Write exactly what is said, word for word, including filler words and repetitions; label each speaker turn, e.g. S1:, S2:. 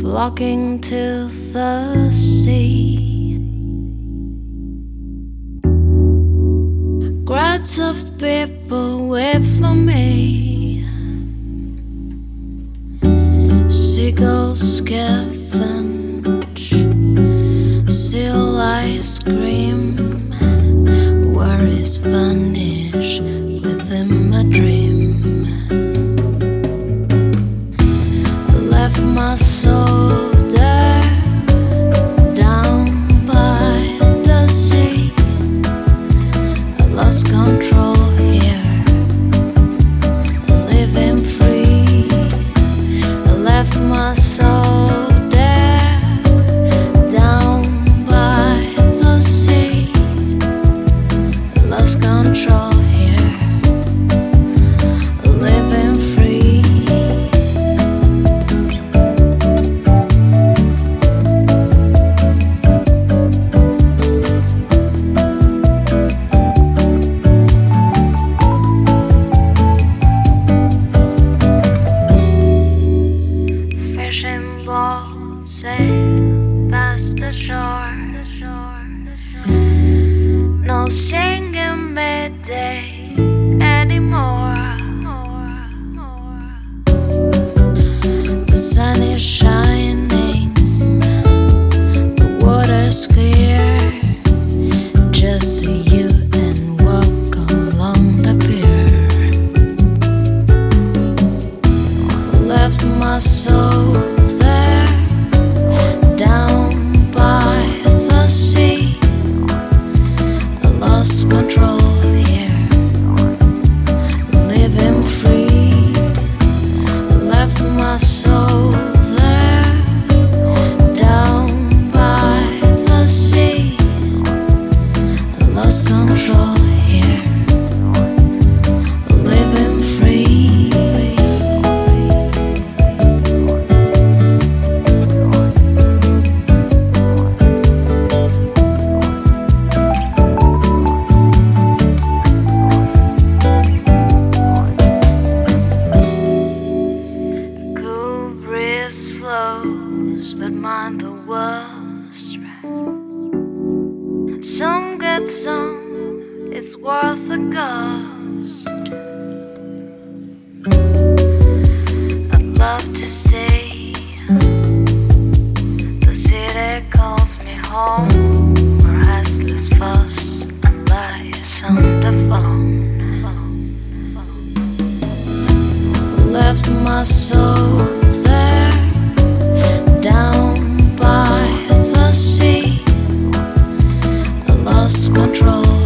S1: flocking to the sea. Crowds of people wait for me. Seagulls scavenge, seal ice cream. Worries vanish within my dream. I left my soul there, down by the sea. I lost control here, living free. I left my soul there, down by the sea. I lost control here, living free. Fishing boats sail past the shore. No singing midday anymore. The sun is shining, the water's clear. Just see you and walk along the pier. Left my soul there, down by the sea. I lost control here, living free. Left my soul there, down by the sea. I lost control here, living free. Flows, but mind the worst. Some good song, it's worth the cost. I'd love to stay. The city calls me home. A restless fuss and lies on the phone. Left my soul there, down by the sea. I lost control